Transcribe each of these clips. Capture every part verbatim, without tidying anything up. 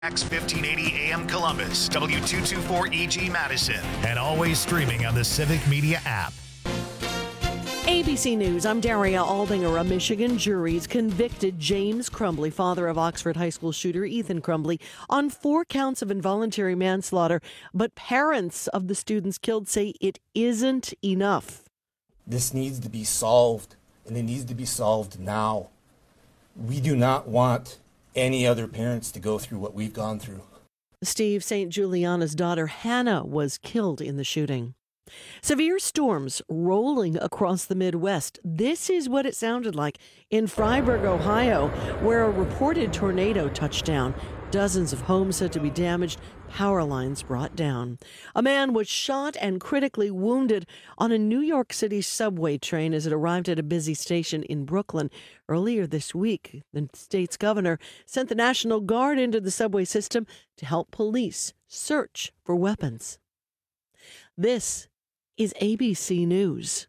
X fifteen eighty A M Columbus, W two twenty-four E G Madison, and always streaming on the Civic Media app. A B C News, I'm Daria Aldinger. A Michigan jury's convicted James Crumbley, father of Oxford High School shooter Ethan Crumbley, on four counts of involuntary manslaughter. But parents of the students killed say it isn't enough. This needs to be solved, and it needs to be solved now. We do not want any other parents to go through what we've gone through. Steve Saint Juliana's daughter Hannah was killed in the shooting. Severe storms rolling across the Midwest. This is what it sounded like in Freiburg, Ohio, where a reported tornado touched down. Dozens of homes said to be damaged, power lines brought down. A man was shot and critically wounded on a New York City subway train as it arrived at a busy station in Brooklyn. Earlier this week, the state's governor sent the National Guard into the subway system to help police search for weapons. This is A B C News.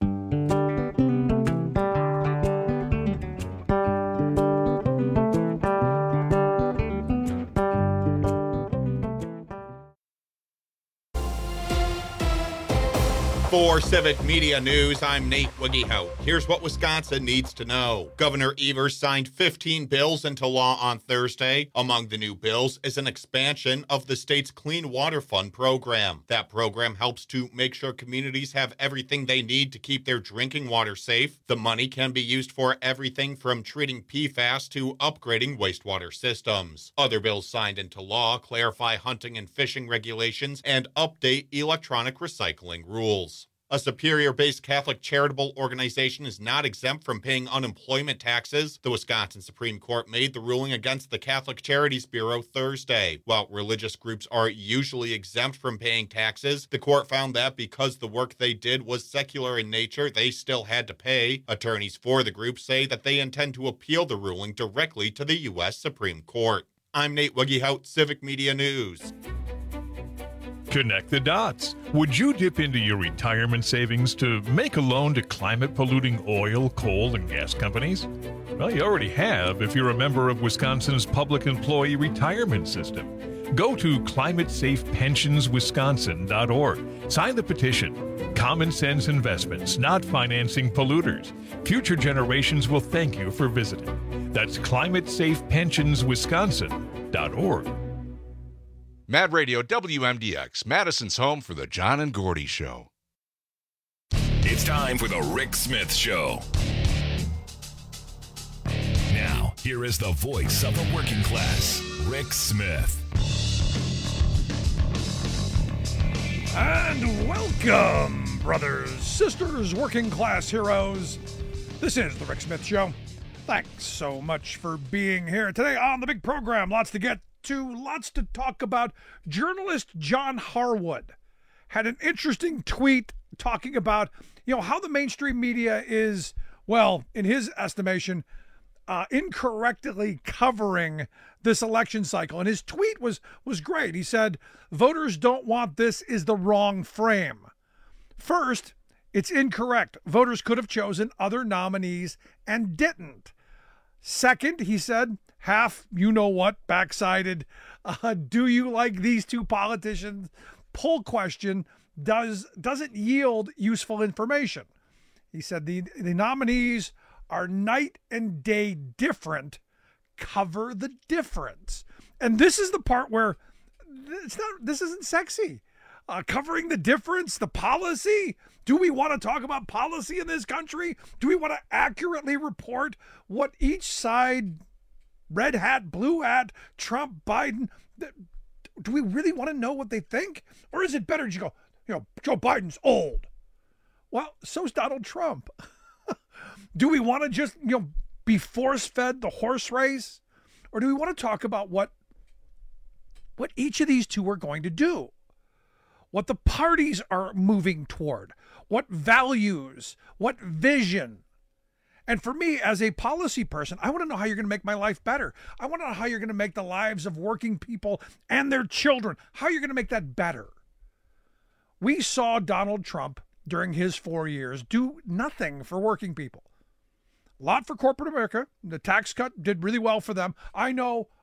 For Civic Media News, I'm Nate Wiggyhout. Here's what Wisconsin needs to know. Governor Evers signed fifteen bills into law on Thursday. Among the new bills is an expansion of the state's Clean Water Fund program. That program helps to make sure communities have everything they need to keep their drinking water safe. The money can be used for everything from treating P FAS to upgrading wastewater systems. Other bills signed into law clarify hunting and fishing regulations and update electronic recycling rules. A Superior-based Catholic charitable organization is not exempt from paying unemployment taxes. The Wisconsin Supreme Court made the ruling against the Catholic Charities Bureau Thursday. While religious groups are usually exempt from paying taxes, the court found that because the work they did was secular in nature, they still had to pay. Attorneys for the group say that they intend to appeal the ruling directly to the U S Supreme Court. I'm Nate Wiggyhout, Civic Media News. Connect the dots. Would you dip into your retirement savings to make a loan to climate-polluting oil, coal, and gas companies? Well, you already have if you're a member of Wisconsin's public employee retirement system. Go to climate safe pensions wisconsin dot org. Sign the petition. Common sense investments, not financing polluters. Future generations will thank you for visiting. That's climate safe pensions wisconsin dot org. Mad Radio W M D X, Madison's home for the John and Gordy Show. It's time for the Rick Smith Show. Now, here is the voice of the working class, Rick Smith. And welcome, brothers, sisters, working class heroes. This is the Rick Smith Show. Thanks so much for being here today on the big program. Lots to get to, lots to talk about. Journalist John Harwood had an interesting tweet talking about, you know, how the mainstream media is, well, in his estimation, uh, incorrectly covering this election cycle. And his tweet was was great. He said, voters don't want this is the wrong frame. First, it's incorrect. Voters could have chosen other nominees and didn't. Second, he said, half you-know-what, backsided, uh, do you like these two politicians? Poll question does, doesn't yield useful information. He said the, the nominees are night and day different. Cover the difference. And this is the part where it's not, this isn't sexy. Uh, covering the difference, the policy. Do we want to talk about policy in this country? Do we want to accurately report what each side, red hat, blue hat, Trump, Biden, do we really want to know what they think? Or is it better to go, you know, Joe Biden's old? Well, so's Donald Trump. Do we want to just, you know, be force-fed the horse race? Or do we want to talk about what, what each of these two are going to do? What the parties are moving toward? What values? What vision? And for me, as a policy person, I want to know how you're going to make my life better. I want to know how you're going to make the lives of working people and their children, how you're going to make that better. We saw Donald Trump during his four years do nothing for working people. A lot for corporate America. The tax cut did really well for them. I know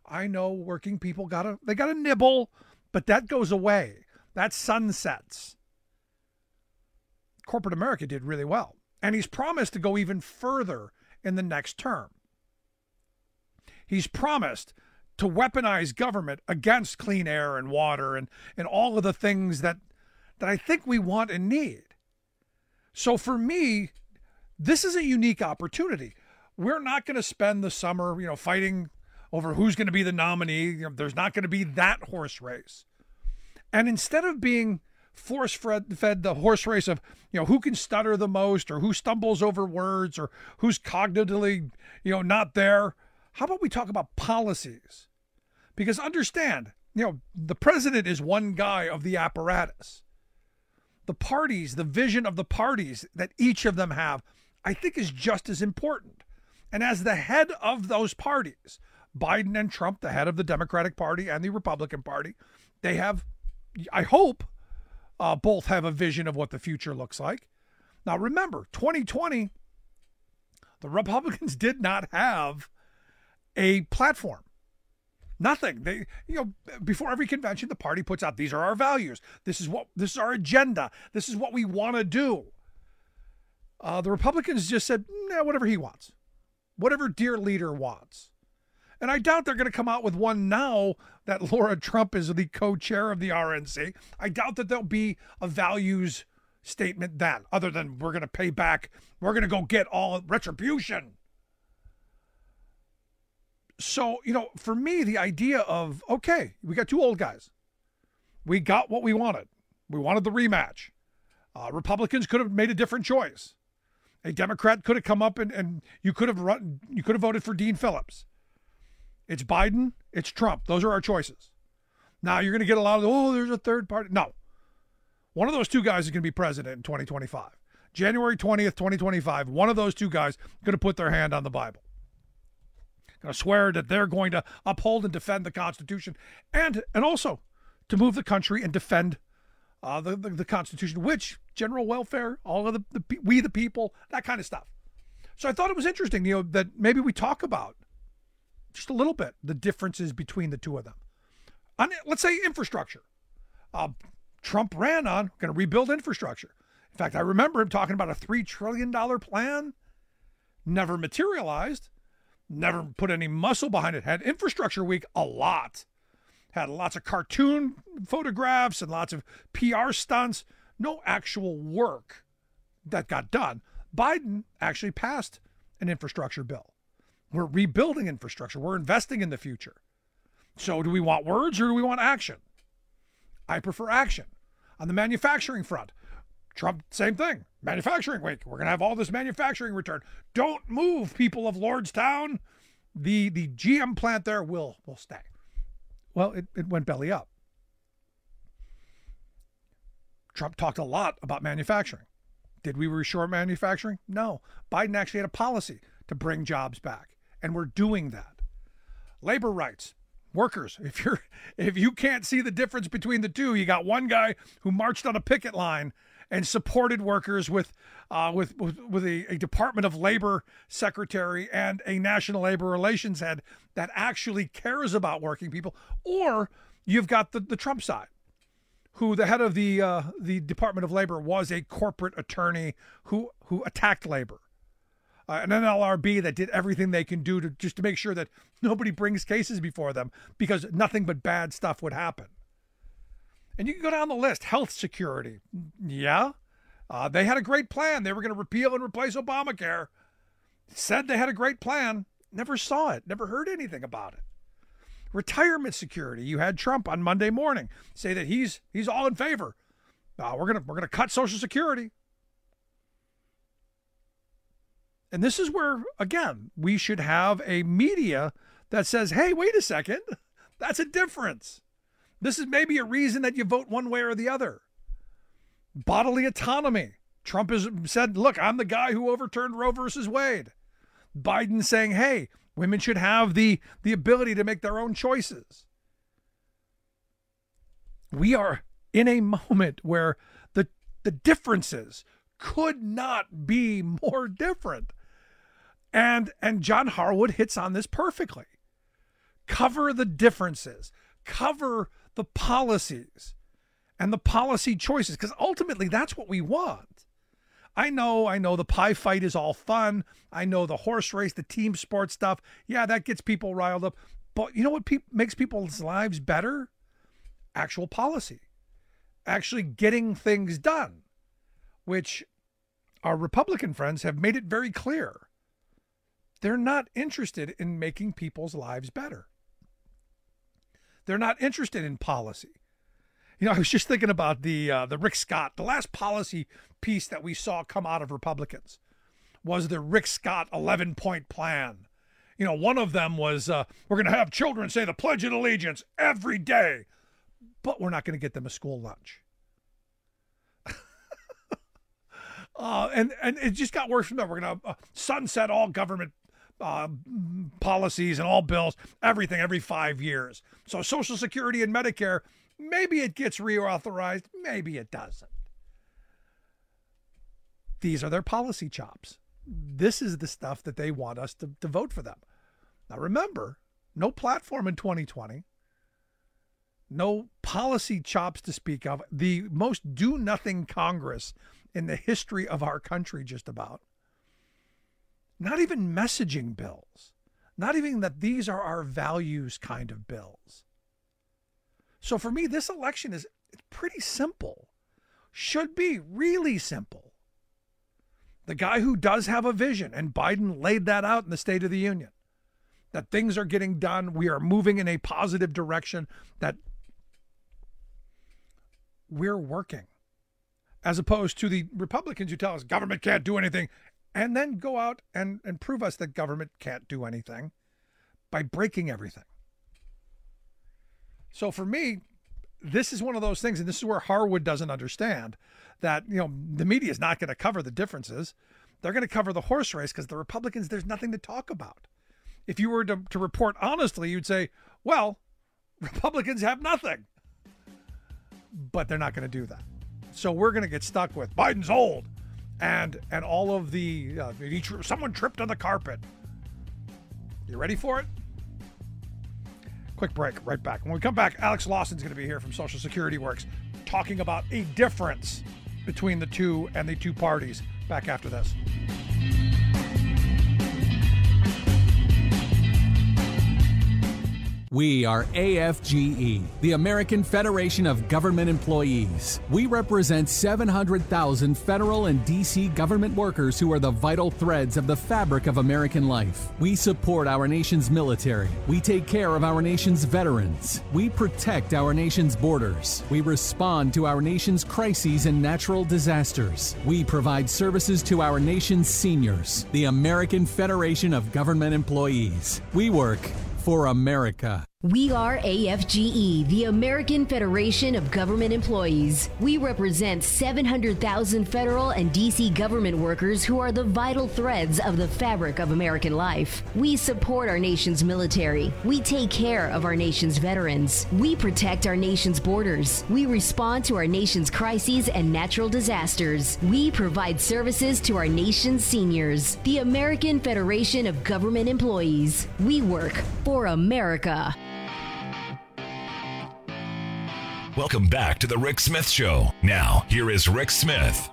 I know working people gotta they gotta nibble, but that goes away. That sunsets. Corporate America did really well. And he's promised to go even further in the next term. He's promised to weaponize government against clean air and water and, and all of the things that, that I think we want and need. So for me, this is a unique opportunity. We're not going to spend the summer, you know, fighting over who's going to be the nominee. You know, there's not going to be that horse race. And instead of being force fed, fed the horse race of, you know, who can stutter the most or who stumbles over words or who's cognitively, you know, not there, how about we talk about policies? Because understand, you know, the president is one guy of the apparatus. The parties, the vision of the parties that each of them have, I think is just as important. And as the head of those parties, Biden and Trump, the head of the Democratic Party and the Republican Party, they have, I hope, uh, both have a vision of what the future looks like. Now, remember, twenty twenty, the Republicans did not have a platform. Nothing. They, you know, before every convention, the party puts out, these are our values. This is what, this is our agenda. This is what we want to do. Uh, the Republicans just said, nah, whatever he wants, whatever dear leader wants. And I doubt they're going to come out with one now that Laura Trump is the co-chair of the R N C. I doubt that there'll be a values statement then, other than we're going to pay back. We're going to go get all retribution. So, you know, for me, the idea of, okay, we got two old guys. We got what we wanted. We wanted the rematch. Uh, Republicans could have made a different choice. A Democrat could have come up and, and you could have run, you could have voted for Dean Phillips. It's Biden, it's Trump. Those are our choices. Now you're going to get a lot of, oh, there's a third party. No. One of those two guys is going to be president in twenty twenty-five. January twentieth, twenty twenty-five, one of those two guys is going to put their hand on the Bible. Going to swear that they're going to uphold and defend the Constitution and and also to move the country and defend uh, the, the, the Constitution, which general welfare, all of the, the we the people, that kind of stuff. So I thought it was interesting, you know, that maybe we talk about just a little bit the differences between the two of them. On, let's say infrastructure. Uh, Trump ran on going to rebuild infrastructure. In fact, I remember him talking about a three trillion dollars plan. Never materialized. Never put any muscle behind it. Had infrastructure week a lot. Had lots of cartoon photographs and lots of P R stunts. No actual work that got done. Biden actually passed an infrastructure bill. We're rebuilding infrastructure. We're investing in the future. So do we want words or do we want action? I prefer action. On the manufacturing front, Trump, same thing. Manufacturing week. We're going to have all this manufacturing return. Don't move, people of Lordstown. The the G M plant there will, will stay. Well, it, it went belly up. Trump talked a lot about manufacturing. Did we reshore manufacturing? No. Biden actually had a policy to bring jobs back, and we're doing that. Labor rights. Workers, if you're if you can't see the difference between the two, you got one guy who marched on a picket line and supported workers with uh, with with, with a, a Department of Labor secretary and a National Labor Relations head that actually cares about working people, or you've got the, the Trump side, who the head of the uh, the Department of Labor was a corporate attorney who who attacked labor. Uh, an N L R B that did everything they can do to just to make sure that nobody brings cases before them because nothing but bad stuff would happen. And you can go down the list. Health security. Yeah. Uh, they had a great plan. They were going to repeal and replace Obamacare. Said they had a great plan. Never saw it. Never heard anything about it. Retirement security. You had Trump on Monday morning say that he's he's all in favor. Uh, we're gonna we're gonna cut Social Security. And this is where, again, we should have a media that says, hey, wait a second, that's a difference. This is maybe a reason that you vote one way or the other. Bodily autonomy. Trump has said, look, I'm the guy who overturned Roe versus Wade. Biden saying, hey, women should have the, the ability to make their own choices. We are in a moment where the, the differences could not be more different. And and John Harwood hits on this perfectly. Cover the differences. Cover the policies and the policy choices, because ultimately that's what we want. I know, I know the pie fight is all fun. I know the horse race, the team sport stuff. Yeah, that gets people riled up. But you know what pe- makes people's lives better? Actual policy. Actually getting things done, which our Republican friends have made it very clear. They're not interested in making people's lives better. They're not interested in policy. You know, I was just thinking about the uh, the Rick Scott, the last policy piece that we saw come out of Republicans was the Rick Scott eleven-point plan. You know, one of them was uh, we're going to have children say the Pledge of Allegiance every day, but we're not going to get them a school lunch. uh, and, and it just got worse from there. We're going to uh, sunset all government Uh, policies and all bills, everything every five years. So Social Security and Medicare, maybe it gets reauthorized, maybe it doesn't. These are their policy chops. This is the stuff that they want us to, to vote for them. Now remember, no platform in twenty twenty, no policy chops to speak of, the most do-nothing Congress in the history of our country just about. Not even messaging bills. Not even that these are our values kind of bills. So for me, this election is it's pretty simple. Should be really simple. The guy who does have a vision, and Biden laid that out in the State of the Union, that things are getting done, we are moving in a positive direction, that we're working. As opposed to the Republicans who tell us government can't do anything, and then go out and, and prove us that government can't do anything by breaking everything. So for me, this is one of those things, and this is where Harwood doesn't understand, that, you know, the media is not going to cover the differences. They're going to cover the horse race because the Republicans, there's nothing to talk about. If you were to, to report honestly, you'd say, well, Republicans have nothing. But they're not going to do that. So we're going to get stuck with Biden's old. And and all of the, uh, he, someone tripped on the carpet. You ready for it? Quick break, right back. When we come back, Alex Lawson's going to be here from Social Security Works talking about a difference between the two and the two parties. Back after this. We are A F G E, the American Federation of Government Employees. We represent seven hundred thousand federal and D C government workers who are the vital threads of the fabric of American life. We support our nation's military. We take care of our nation's veterans. We protect our nation's borders. We respond to our nation's crises and natural disasters. We provide services to our nation's seniors. The American Federation of Government Employees. We work for America. We are A F G E, the American Federation of Government Employees. We represent seven hundred thousand federal and D C government workers who are the vital threads of the fabric of American life. We support our nation's military. We take care of our nation's veterans. We protect our nation's borders. We respond to our nation's crises and natural disasters. We provide services to our nation's seniors. The American Federation of Government Employees. We work for America. Welcome back to the Rick Smith Show. Now, here is Rick Smith.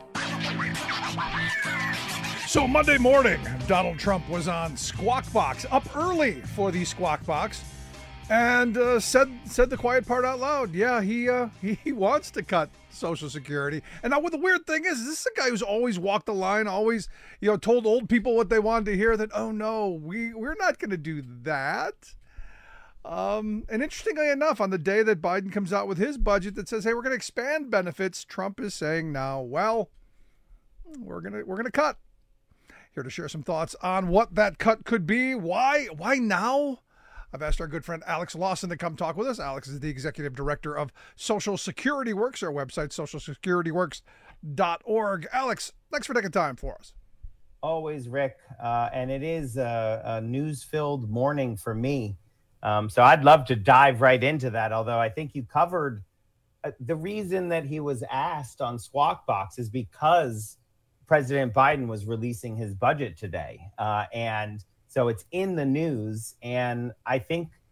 So Monday morning, Donald Trump was on Squawk Box, up early for the Squawk Box, and uh, said said the quiet part out loud. Yeah, he uh, he, he wants to cut Social Security. And now, what the weird thing is, this is a guy who's always walked the line, always, you know, told old people what they wanted to hear. That oh no, we we're not going to do that. Um, and interestingly enough, on the day that Biden comes out with his budget that says, hey, we're going to expand benefits, Trump is saying now, well, we're going to we're going to cut. Here to share some thoughts on what that cut could be. Why? Why now? I've asked our good friend Alex Lawson to come talk with us. Alex is the executive director of Social Security Works, our website, social security works dot org. Alex, thanks for taking time for us. Always, Rick. Uh, and it is a, a news-filled morning for me. Um, so I'd love to dive right into that, although I think you covered uh, the reason that he was asked on Squawk Box is because President Biden was releasing his budget today. Uh, and so it's in the news. And I think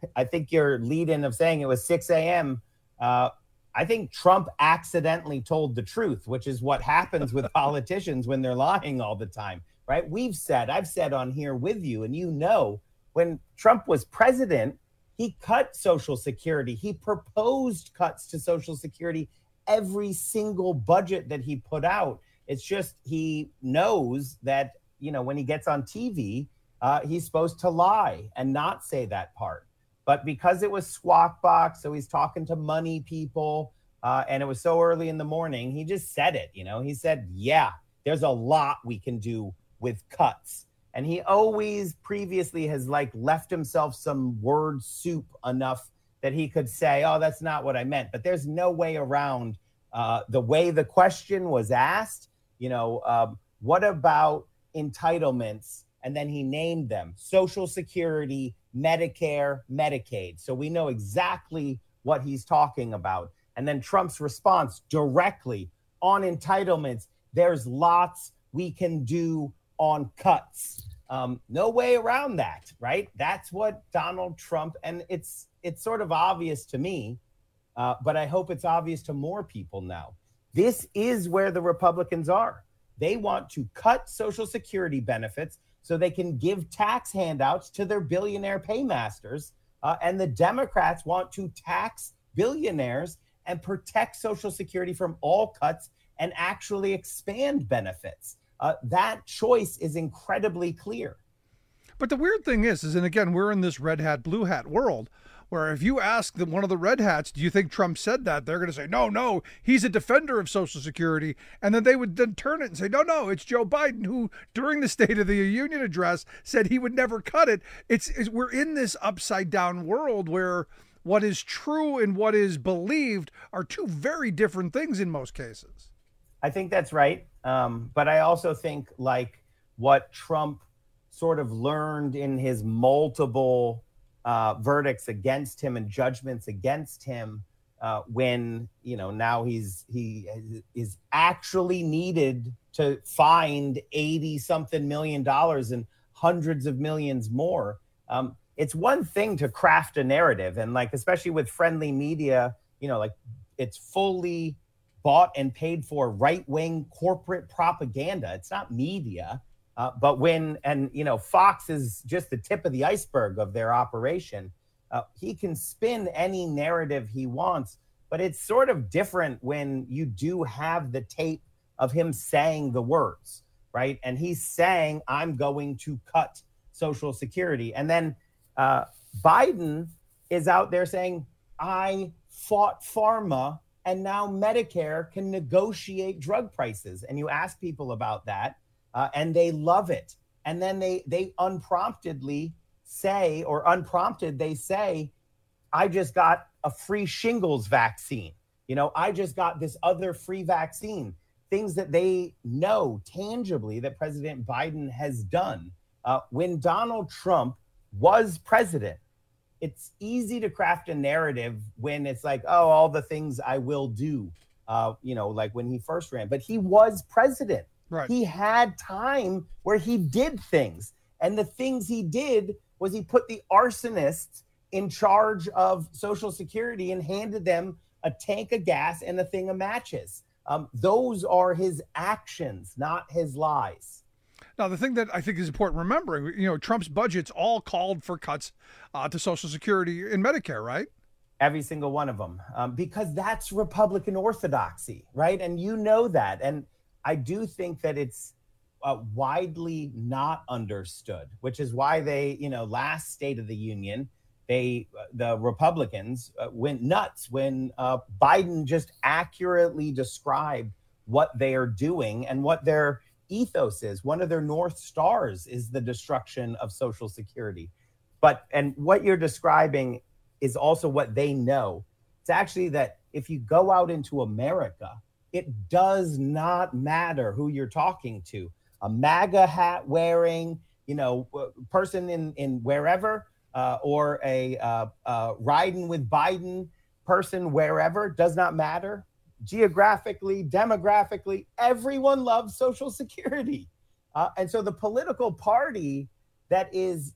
I think your lead-in of saying it was six a.m., uh, I think Trump accidentally told the truth, which is what happens with politicians when they're lying all the time, right? We've said, I've said on here with you, and you know, when Trump was president, he cut Social Security. He proposed cuts to Social Security every single budget that he put out. It's just he knows that, you know, when he gets on T V, uh, he's supposed to lie and not say that part. But because it was Squawk Box, so he's talking to money people, uh, and it was so early in the morning, he just said it, you know. He said, yeah, there's a lot we can do with cuts. And he always previously has like left himself some word soup enough that he could say, oh, that's not what I meant. But there's no way around uh, the way the question was asked. You know, um, what about entitlements? And then he named them: Social Security, Medicare, Medicaid. So we know exactly what he's talking about. And then Trump's response directly on entitlements: there's lots we can do on cuts. Um, no way around that, right? That's what Donald Trump, and it's it's sort of obvious to me, uh, but I hope it's obvious to more people now. This is where the Republicans are. They want to cut Social Security benefits so they can give tax handouts to their billionaire paymasters. Uh, and the Democrats want to tax billionaires and protect Social Security from all cuts and actually expand benefits. Uh, that choice is incredibly clear. But the weird thing is, is, and again, we're in this red hat, blue hat world, where if you ask the, one of the red hats, do you think Trump said that? They're going to say, no, no, he's a defender of Social Security. And then they would then turn it and say, no, no, it's Joe Biden who, during the State of the Union address, said he would never cut it. It's, it's we're in this upside down world where what is true and what is believed are two very different things in most cases. I think that's right. Um, but I also think like what Trump sort of learned in his multiple uh, verdicts against him and judgments against him uh, when, you know, now he's he is actually needed to find eighty something million dollars and hundreds of millions more. Um, it's one thing to craft a narrative, and like, especially with friendly media, you know, like it's fully bought and paid for right-wing corporate propaganda. It's not media. Uh, but when, and, you know, Fox is just the tip of the iceberg of their operation. Uh, he can spin any narrative he wants, but it's sort of different when you do have the tape of him saying the words, right? And he's saying, I'm going to cut Social Security. And then uh, Biden is out there saying, I fought pharma, and now Medicare can negotiate drug prices. And you ask people about that, uh, and they love it. And then they they unpromptedly say, or unprompted, they say, I just got a free shingles vaccine. You know, I just got this other free vaccine. Things that they know tangibly that President Biden has done. Uh, when Donald Trump was president, it's easy to craft a narrative when it's like, oh, all the things I will do, uh, you know, like when he first ran. But he was president. Right. He had time where he did things. And the things he did was he put the arsonists in charge of Social Security and handed them a tank of gas and a thing of matches. Um, those are his actions, not his lies. Now, the thing that I think is important remembering, you know, Trump's budget's all called for cuts uh, to Social Security and Medicare, right? Every single one of them, um, because that's Republican orthodoxy, right? And you know that. And I do think that it's uh, widely not understood, which is why they, you know, last State of the Union, they, uh, the Republicans uh, went nuts when uh, Biden just accurately described what they are doing and what their ethos is. One of their North Stars is the destruction of Social Security. But, and what you're describing is also what they know. It's actually that if you go out into America, it does not matter who you're talking to. A MAGA hat wearing, you know, person in, in wherever, uh, or a uh, uh, riding with Biden person wherever, does not matter. Geographically, demographically, everyone loves Social Security. Uh, and so the political party that is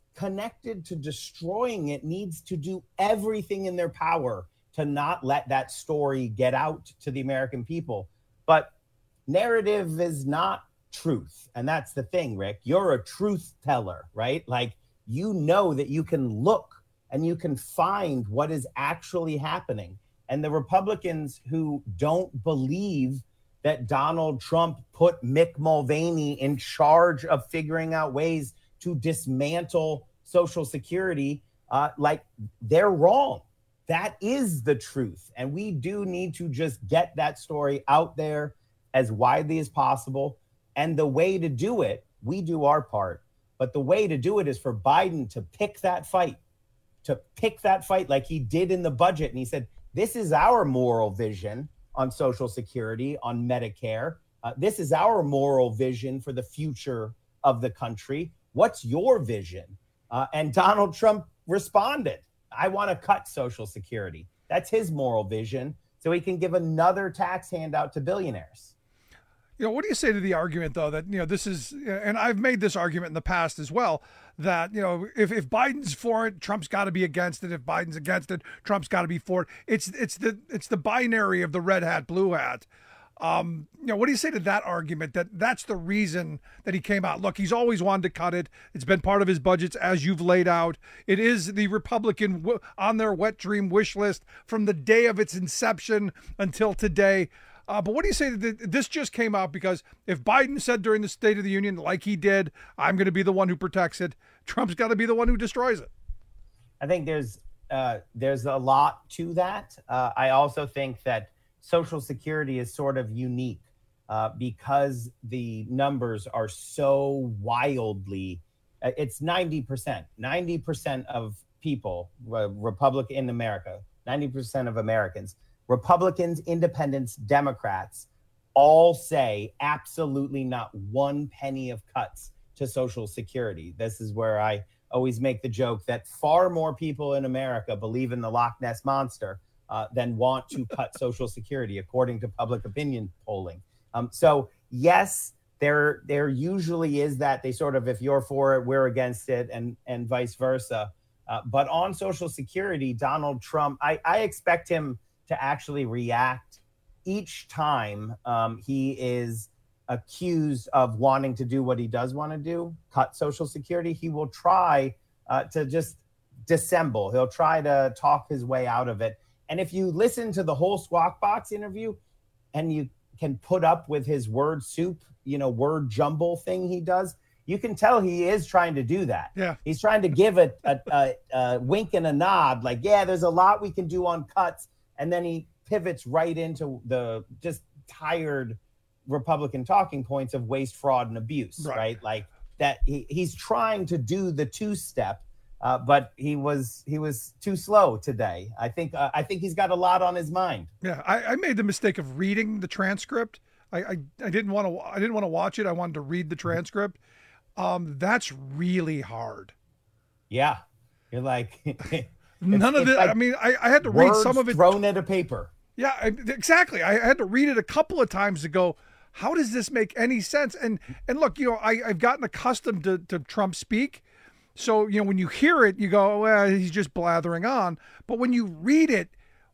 connected to destroying it, needs to do everything in their power to not let that story get out to the American people. But narrative is not truth. And that's the thing, Rick. You're a truth teller, right? Like, you know that you can look and you can find what is actually happening. And the Republicans who don't believe that Donald Trump put Mick Mulvaney in charge of figuring out ways to dismantle Social Security, uh, like, they're wrong. That is the truth. And we do need to just get that story out there as widely as possible. And the way to do it, we do our part. But the way to do it is for Biden to pick that fight, to pick that fight like he did in the budget. And he said, this is our moral vision on Social Security, on Medicare. Uh, this is our moral vision for the future of the country. What's your vision? Uh, and Donald Trump responded, I want to cut Social Security. That's his moral vision, so he can give another tax handout to billionaires. You know, what do you say to the argument, though, that, you know, this is, and I've made this argument in the past as well, that, you know, if, if Biden's for it, Trump's got to be against it. If Biden's against it, Trump's got to be for it. It's it's the it's the binary of the red hat, blue hat. Um, you know, what do you say to that argument, that that's the reason that he came out? Look, he's always wanted to cut it. It's been part of his budgets, as you've laid out. It is the Republican w- on their wet dream wish list from the day of its inception until today. Uh, but what do you say that this just came out because if Biden said during the State of the Union, like he did, I'm going to be the one who protects it, Trump's got to be the one who destroys it? I think there's uh, there's a lot to that. Uh, I also think that Social Security is sort of unique uh, because the numbers are so wildly, uh, it's ninety percent, ninety percent of people, uh, Republican in America, ninety percent of Americans, Republicans, independents, Democrats, all say absolutely not one penny of cuts to Social Security. This is where I always make the joke that far more people in America believe in the Loch Ness Monster uh, than want to cut Social Security, according to public opinion polling. Um, so yes, there there usually is that they sort of, if you're for it, we're against it, and and vice versa. Uh, but on Social Security, Donald Trump, I, I expect him to actually react each time um, he is accused of wanting to do what he does want to do, cut Social Security. He will try uh, to just dissemble. He'll try to talk his way out of it. And if you listen to the whole Squawk Box interview and you can put up with his word soup, you know, word jumble thing he does, you can tell he is trying to do that. Yeah. He's trying to give a, a, a, a wink and a nod, like, yeah, there's a lot we can do on cuts. And then he pivots right into the just tired Republican talking points of waste, fraud, and abuse, right? right? Like that he, he's trying to do the two-step, uh, but he was he was too slow today. I think uh, I think he's got a lot on his mind. Yeah, I, I made the mistake of reading the transcript. I I, I didn't want to I didn't want to watch it. I wanted to read the transcript. Um, that's really hard. Yeah, you're like none of it. Like I mean, I, I had to read some of it thrown at a paper. Yeah, exactly. I had to read it a couple of times to go, how does this make any sense? And and look, you know, I, I've gotten accustomed to, to Trump speak. So, you know, when you hear it, you go, well, he's just blathering on. But when you read it,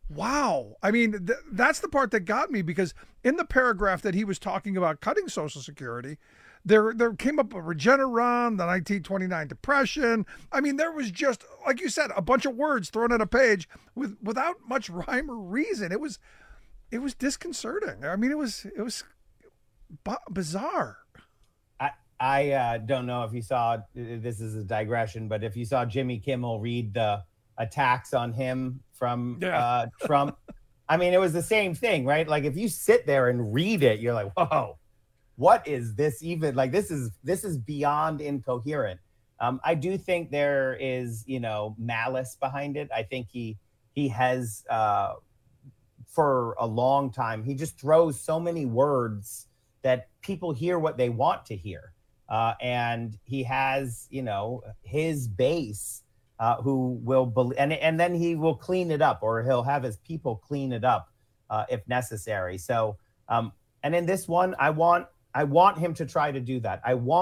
wow. I mean, th- that's the part that got me, because in the paragraph that he was talking about cutting Social Security, there there came up a Regeneron, the nineteen twenty-nine Depression. I mean, there was just, like you said, a bunch of words thrown on a page with without much rhyme or reason. It was it was disconcerting. I mean, it was it was b- bizarre. I I uh, don't know if you saw, this is a digression, but if you saw Jimmy Kimmel read the attacks on him from yeah. uh, Trump, I mean, it was the same thing, right? Like if you sit there and read it, you're like, whoa. What is this even? Like, this is this is beyond incoherent. Um, I do think there is, you know, malice behind it. I think he he has, uh, for a long time, he just throws so many words that people hear what they want to hear. Uh, and he has, you know, his base uh, who will, be- and, and then he will clean it up, or he'll have his people clean it up uh, if necessary. So, um, and in this one, I want, I want him to try to do that. I want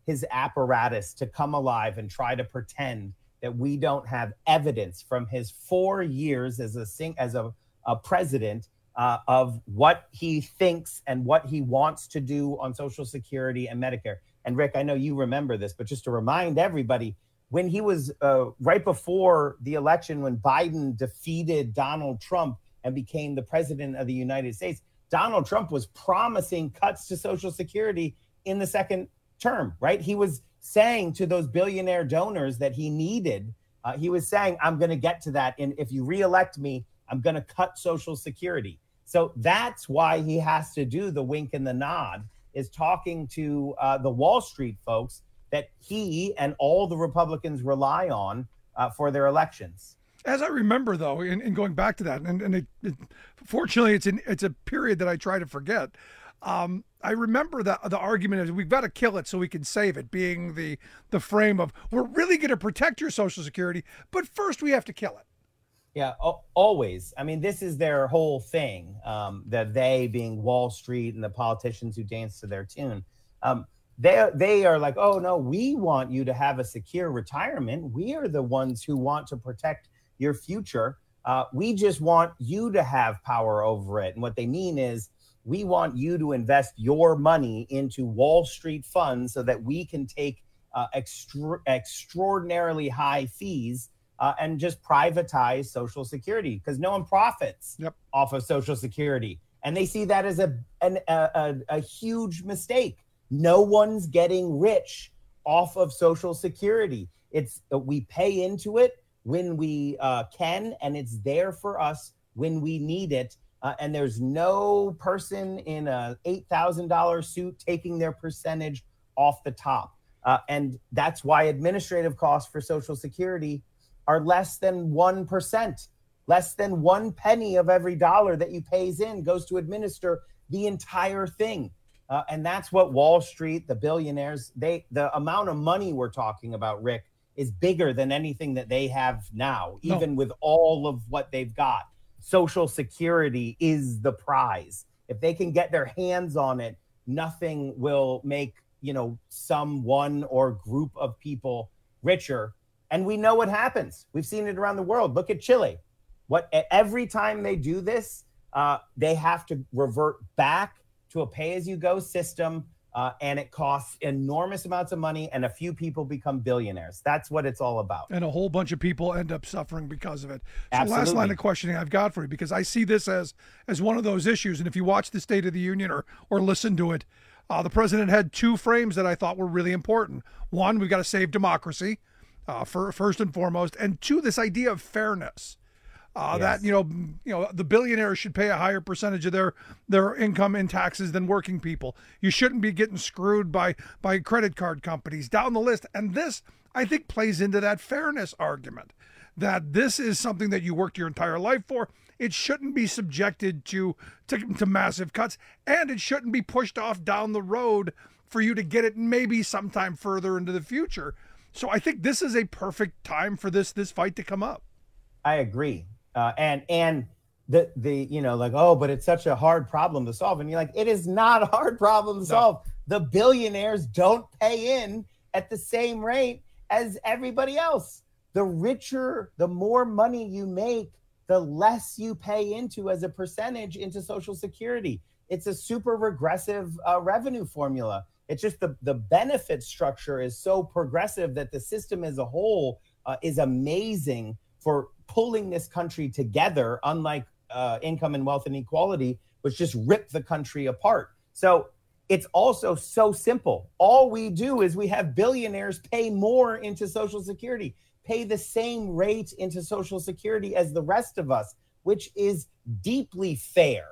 his apparatus to come alive and try to pretend that we don't have evidence from his four years as a sing- as a, a president uh, of what he thinks and what he wants to do on Social Security and Medicare. And Rick, I know you remember this, but just to remind everybody, when he was uh, right before the election, when Biden defeated Donald Trump and became the president of the United States, Donald Trump was promising cuts to Social Security in the second term, right? He was saying to those billionaire donors that he needed, uh, he was saying, I'm going to get to that. And if you reelect me, I'm going to cut Social Security. So that's why he has to do the wink and the nod, is talking to uh, the Wall Street folks that he and all the Republicans rely on uh, for their elections. As I remember, though, in, in going back to that, and, and it, it, fortunately, it's an, it's a period that I try to forget. Um, I remember that the argument is we've got to kill it so we can save it, being the the frame of we're really going to protect your Social Security, but first we have to kill it. Yeah, always. I mean, this is their whole thing, um, the they being Wall Street and the politicians who dance to their tune. Um, they, they are like, oh, no, we want you to have a secure retirement. We are the ones who want to protect your future. Uh, we just want you to have power over it. And what they mean is we want you to invest your money into Wall Street funds so that we can take uh, extra- extraordinarily high fees Uh, and just privatize Social Security, because no one profits yep. off of Social Security. And they see that as a, an, a, a, a huge mistake. No one's getting rich off of Social Security. It's uh, we pay into it when we uh, can, and it's there for us when we need it. Uh, and there's no person in a eight thousand dollars suit taking their percentage off the top. Uh, and that's why administrative costs for Social Security are less than one percent. Less than one penny of every dollar that you pays in goes to administer the entire thing. Uh, and that's what Wall Street, the billionaires, they the amount of money we're talking about, Rick, is bigger than anything that they have now, No. even with all of what they've got. Social Security is the prize. If they can get their hands on it, nothing will make, you know, someone or group of people richer. And we know what happens. We've seen it around the world. Look at Chile. What every time they do this, uh, they have to revert back to a pay-as-you-go system, uh, and it costs enormous amounts of money, and a few people become billionaires. That's what it's all about. And a whole bunch of people end up suffering because of it. So Absolutely. Last line of questioning I've got for you, because I see this as as one of those issues. And if you watch the State of the Union or or listen to it, uh, the president had two frames that I thought were really important. One, we've got to save democracy. Uh, for, first and foremost, and two, this idea of fairness, uh, Yes. that you know, you know, the billionaires should pay a higher percentage of their their income in taxes than working people. You shouldn't be getting screwed by by credit card companies down the list. And this, I think, plays into that fairness argument, that this is something that you worked your entire life for. It shouldn't be subjected to to, to massive cuts, and it shouldn't be pushed off down the road for you to get it maybe sometime further into the future. So I think this is a perfect time for this this fight to come up. I agree. Uh, and and the the you know, like, oh, but it's such a hard problem to solve. And you're like, it is not a hard problem to No. solve. The billionaires don't pay in at the same rate as everybody else. The richer, the more money you make, the less you pay into as a percentage into Social Security. It's a super regressive uh, revenue formula. It's just the, the benefit structure is so progressive that the system as a whole uh, is amazing for pulling this country together, unlike uh, income and wealth inequality, which just ripped the country apart. So it's also so simple. All we do is we have billionaires pay more into Social Security, pay the same rate into Social Security as the rest of us, which is deeply fair.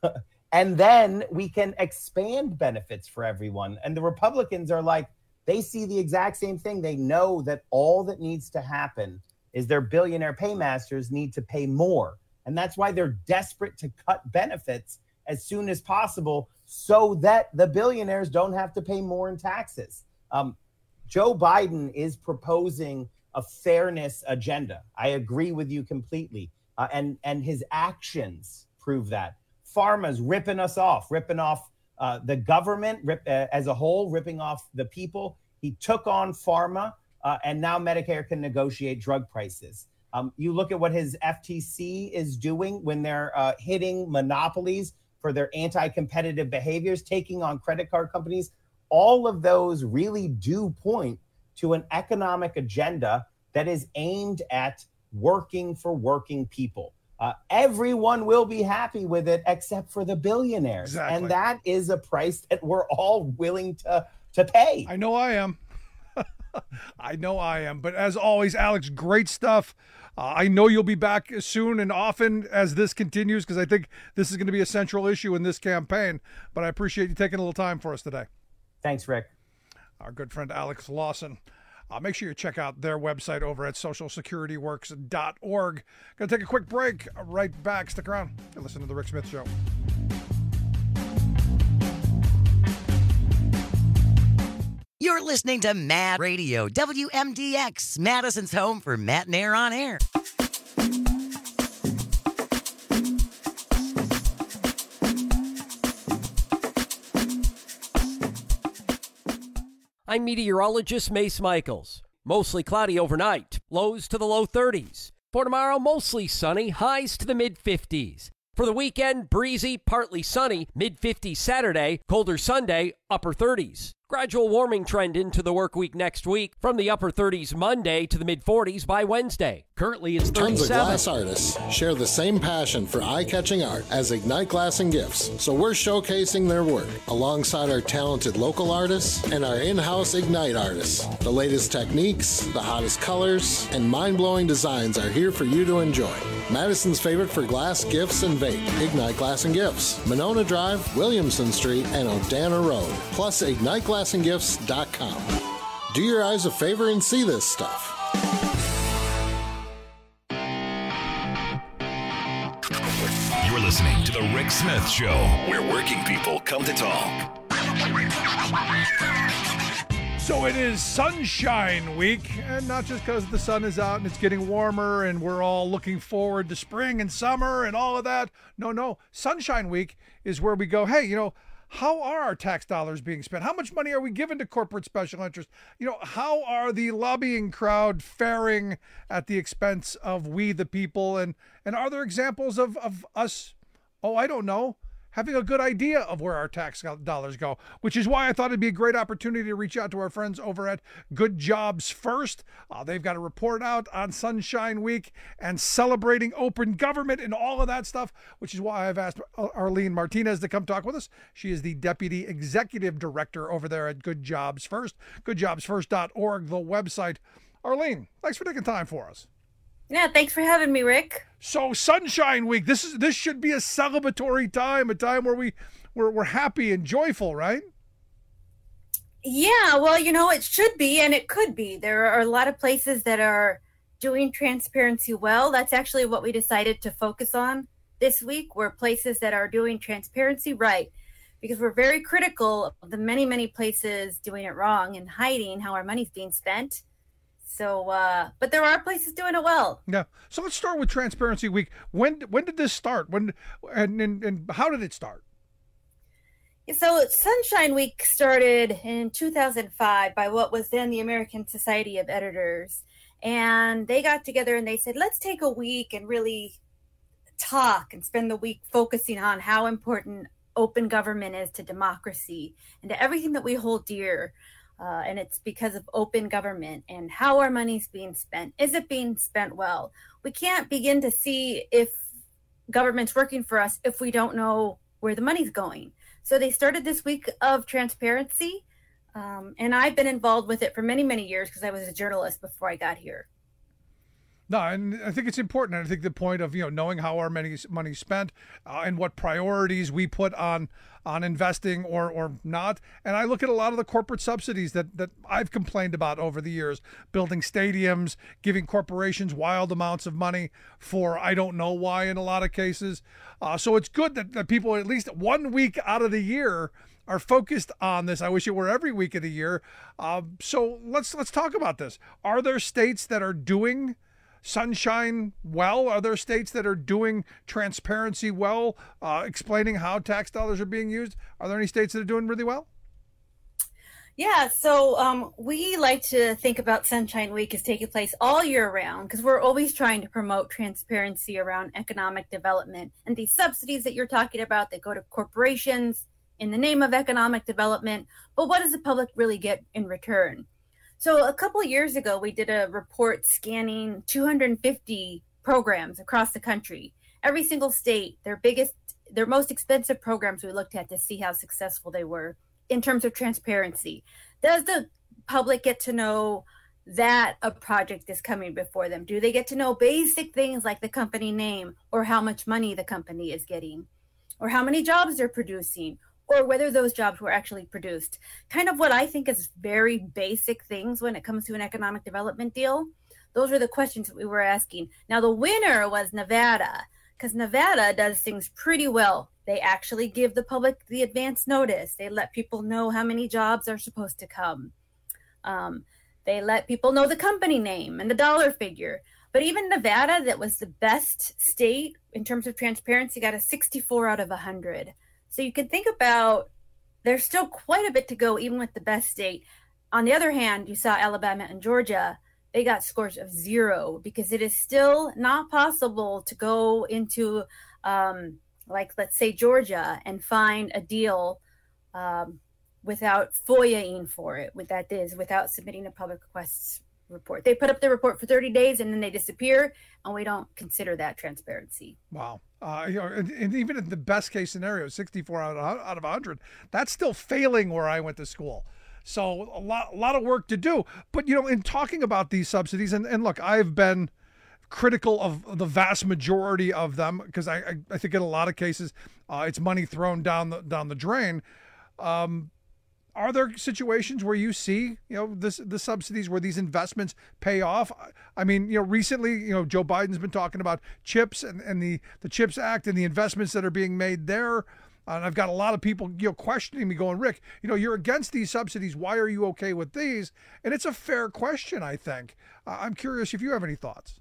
And then we can expand benefits for everyone. And the Republicans are like, they see the exact same thing. They know that all that needs to happen is their billionaire paymasters need to pay more. And that's why they're desperate to cut benefits as soon as possible so that the billionaires don't have to pay more in taxes. Um, Joe Biden is proposing a fairness agenda. I agree with you completely. Uh, and, and his actions prove that. Pharma's ripping us off, ripping off uh, the government rip, uh, as a whole, ripping off the people. He took on pharma, uh, and now Medicare can negotiate drug prices. Um, you look at what his F T C is doing when they're uh, hitting monopolies for their anti-competitive behaviors, taking on credit card companies. All of those really do point to an economic agenda that is aimed at working for working people. Uh, everyone will be happy with it except for the billionaires. Exactly. And that is a price that we're all willing to, to pay. I know I am. I know I am. But as always, Alex, great stuff. Uh, I know you'll be back soon and often as this continues, because I think this is going to be a central issue in this campaign. But I appreciate you taking a little time for us today. Thanks, Rick. Our good friend Alex Lawson. Uh, make sure you check out their website over at social security works dot org. Going to take a quick break. Right back. Stick around and listen to The Rick Smith Show. You're listening to Mad Radio, W M D X, Madison's home for Matt and Air on Air. I'm meteorologist Mace Michaels. Mostly cloudy overnight, lows to the low thirties. For tomorrow, mostly sunny, highs to the mid-fifties. For the weekend, breezy, partly sunny, mid-fifties Saturday, colder Sunday, upper thirties. Gradual warming trend into the work week next week, from the upper thirties Monday to the mid-forties by Wednesday. Currently, it's thirty-seven. Tons of glass artists share the same passion for eye-catching art as Ignite Glass and Gifts, so we're showcasing their work alongside our talented local artists and our in-house Ignite artists. The latest techniques, the hottest colors, and mind-blowing designs are here for you to enjoy. Madison's favorite for glass, gifts, and vape, Ignite Glass and Gifts, Monona Drive, Williamson Street, and Odana Road, plus ignite glass and gifts dot com. Do your eyes a favor and see this stuff. You're listening to The Rick Smith Show, where working people come to talk. So it is Sunshine Week, and not just because the sun is out and it's getting warmer and we're all looking forward to spring and summer and all of that. No, no. Sunshine Week is where we go, hey, you know, how are our tax dollars being spent? How much money are we giving to corporate special interests? You know, how are the lobbying crowd faring at the expense of we the people? And and are there examples of, of us, oh, I don't know, having a good idea of where our tax dollars go, which is why I thought it'd be a great opportunity to reach out to our friends over at Good Jobs First. Uh, they've got a report out on Sunshine Week and celebrating open government and all of that stuff, which is why I've asked Arlene Martinez to come talk with us. She is the Deputy Executive Director over there at Good Jobs First, good jobs first dot org, the website. Arlene, thanks for taking time for us. Yeah, thanks for having me, Rick. So Sunshine Week, this is this should be a celebratory time, a time where we we're, we're happy and joyful, right? Yeah, well, you know, it should be and it could be. There are a lot of places that are doing transparency well. That's actually what we decided to focus on this week, were places that are doing transparency right, because we're very critical of the many, many places doing it wrong and hiding how our money's being spent. So, uh, but there are places doing it well. Yeah. So let's start with Transparency Week. When when did this start? When and and, and how did it start? So Sunshine Week started in two thousand five by what was then the American Society of Editors. And they got together and they said, let's take a week and really talk and spend the week focusing on how important open government is to democracy and to everything that we hold dear. Uh, and it's because of open government and how our money's being spent. Is it being spent well? We can't begin to see if government's working for us if we don't know where the money's going. So they started this week of transparency. Um, and I've been involved with it for many, many years because I was a journalist before I got here. No, and I think it's important. I think the point of, you know, knowing how our money money's spent uh, and what priorities we put on on investing or or not. And I look at a lot of the corporate subsidies that that I've complained about over the years, building stadiums, giving corporations wild amounts of money for I don't know why in a lot of cases. Uh, so it's good that, that people at least one week out of the year are focused on this. I wish it were every week of the year. Uh, so let's let's talk about this. Are there states that are doing Sunshine well? Are there states that are doing transparency well, uh, explaining how tax dollars are being used? Are there any states that are doing really well? Yeah, so um, we like to think about Sunshine Week as taking place all year round because we're always trying to promote transparency around economic development. And these subsidies that you're talking about, they go to corporations in the name of economic development. But what does the public really get in return? So a couple of years ago, we did a report scanning two hundred fifty programs across the country. Every single state, their biggest, their most expensive programs we looked at to see how successful they were. In terms of transparency, does the public get to know that a project is coming before them? Do they get to know basic things like the company name or how much money the company is getting or how many jobs they're producing or whether those jobs were actually produced? Kind of what I think is very basic things when it comes to an economic development deal. Those are the questions that we were asking. Now, the winner was Nevada because Nevada does things pretty well. They actually give the public the advance notice. They let people know how many jobs are supposed to come. Um, they let people know the company name and the dollar figure. But even Nevada, that was the best state in terms of transparency, got a sixty-four out of one hundred. So you can think about there's still quite a bit to go, even with the best state. On the other hand, you saw Alabama and Georgia. They got scores of zero because it is still not possible to go into um, like, let's say, Georgia and find a deal um, without FOIA-ing for it, with that is, without submitting a public requests report. They put up the report for thirty days and then they disappear, and we don't consider that transparency. Wow. Uh, you know, and, and even in the best case scenario, sixty-four out of, out of one hundred, that's still failing where I went to school. So a lot, a lot of work to do. But, you know, in talking about these subsidies, and, and look, I've been critical of the vast majority of them because I, I, I think in a lot of cases uh, it's money thrown down the down the drain. Um, are there situations where you see, you know, this the subsidies where these investments pay off? I mean, you know, recently, you know, Joe Biden's been talking about CHIPS and, and the, the CHIPS Act and the investments that are being made there. And I've got a lot of people, you know, questioning me going, Rick, you know, you're against these subsidies. Why are you okay with these? And it's a fair question, I think. Uh, I'm curious if you have any thoughts.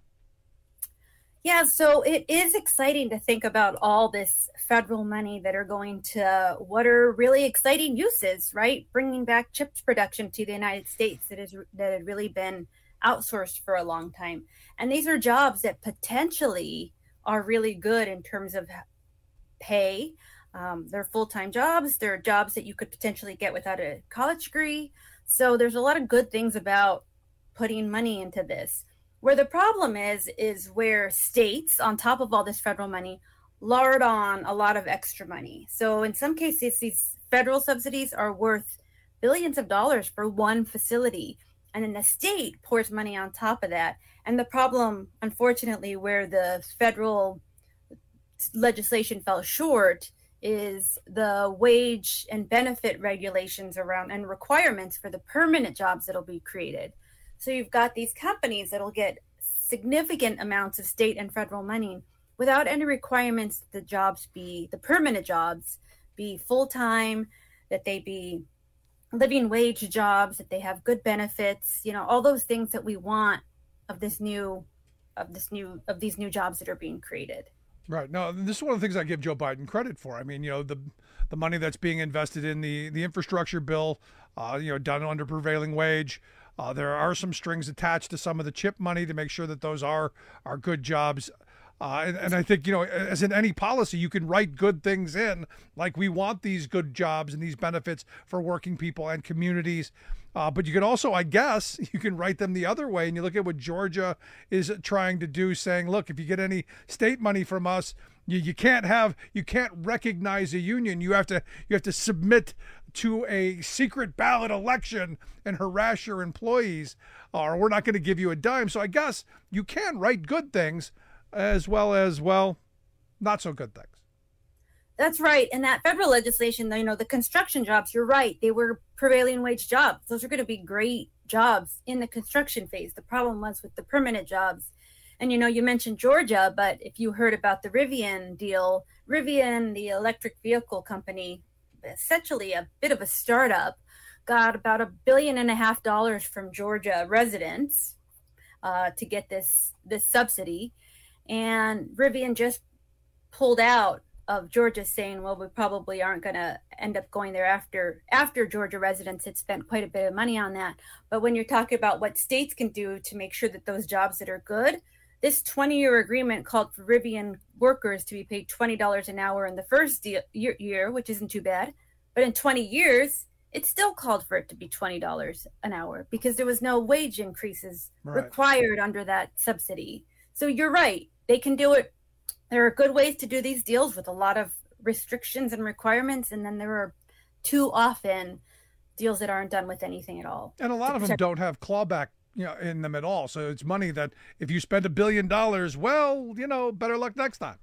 Yeah, so it is exciting to think about all this federal money that are going to what are really exciting uses, right? Bringing back chips production to the United States that is that had really been outsourced for a long time. And these are jobs that potentially are really good in terms of pay. Um, they're full-time jobs. They're jobs that you could potentially get without a college degree. So there's a lot of good things about putting money into this. Where the problem is, is where states, on top of all this federal money, lard on a lot of extra money. So in some cases, these federal subsidies are worth billions of dollars for one facility. And then the state pours money on top of that. And the problem, unfortunately, where the federal legislation fell short is the wage and benefit regulations around and requirements for the permanent jobs that'll be created. So you've got these companies that'll get significant amounts of state and federal money without any requirements that the jobs be, the permanent jobs, be full-time, that they be living wage jobs, that they have good benefits, you know, all those things that we want of this new, of this new, of these new jobs that are being created. Right. No, this is one of the things I give Joe Biden credit for. I mean, you know, the the money that's being invested in the, the infrastructure bill, uh, you know, done under prevailing wage. Uh, there are some strings attached to some of the CHIP money to make sure that those are are good jobs. Uh, and, and I think, you know, as in any policy, you can write good things in, like we want these good jobs and these benefits for working people and communities. Uh, but you can also, I guess, you can write them the other way. And you look at what Georgia is trying to do, saying, look, if you get any state money from us, you, you can't have, you can't recognize a union. You have to, you have to submit to a secret ballot election and harass your employees, or we're not going to give you a dime. So I guess you can write good things as well as, well, not so good things. That's right. And that federal legislation, you know, the construction jobs, you're right. They were prevailing wage jobs. Those are going to be great jobs in the construction phase. The problem was with the permanent jobs. And, you know, you mentioned Georgia, but if you heard about the Rivian deal, Rivian, the electric vehicle company, essentially a bit of a startup, got about a billion and a half dollars from Georgia residents uh, to get this, this subsidy. And Rivian just pulled out of Georgia saying, well, we probably aren't going to end up going there after after Georgia residents had spent quite a bit of money on that. But when you're talking about what states can do to make sure that those jobs that are good, this twenty-year agreement called for Rivian workers to be paid twenty dollars an hour in the first de- year, year, which isn't too bad. But in twenty years, it still called for it to be twenty dollars an hour because there was no wage increases Right. required under that subsidy. So you're right. They can do it. There are good ways to do these deals with a lot of restrictions and requirements. And then there are too often deals that aren't done with anything at all. And a lot of them don't have clawback, you know, in them at all. So it's money that if you spend a billion dollars, well, you know, better luck next time.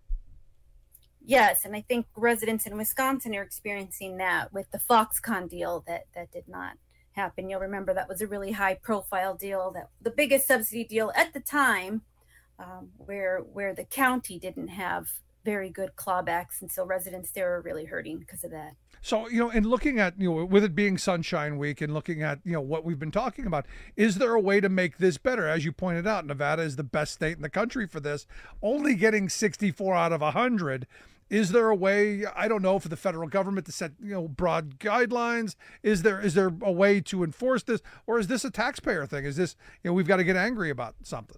Yes, and I think residents in Wisconsin are experiencing that with the Foxconn deal that, that did not happen. You'll remember that was a really high-profile deal, that the biggest subsidy deal at the time, um, where where the county didn't have very good clawbacks, and so residents there are really hurting because of that. So, you know, in looking at, you know, with it being Sunshine Week and looking at, you know, what we've been talking about, is there a way to make this better? As you pointed out, Nevada is the best state in the country for this, only getting sixty-four out of one hundred. Is there a way, I don't know, for the federal government to set, you know, broad guidelines? Is there is there a way to enforce this? Or is this a taxpayer thing? Is this, you know, we've got to get angry about something?